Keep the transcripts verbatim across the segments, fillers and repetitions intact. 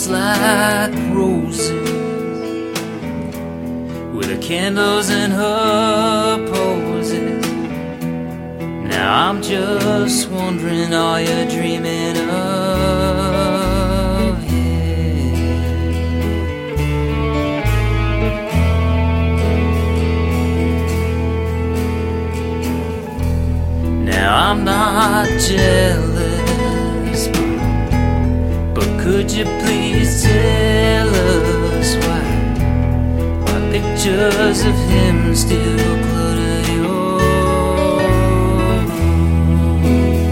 smells like roses, with the candles in her poses. Now I'm just wondering, are you dreaming of him? Now I'm not jealous, but could you please tell us why why pictures of him still clutter your room?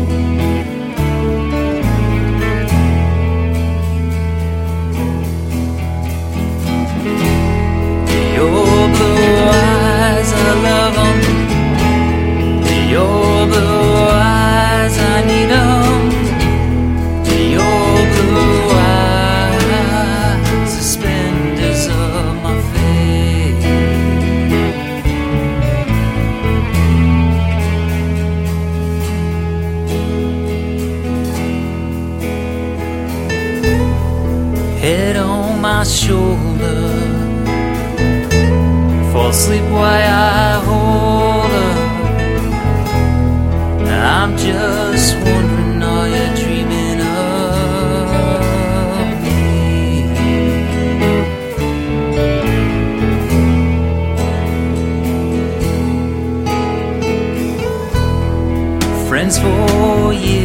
Your blue eyes, I love them. Your blue eyes, I need them. Your blue eyes, suspenders of my faith. Head on my shoulder, fall asleep while I hold her. I'm just wondering, are you dreaming of me? Friends for years.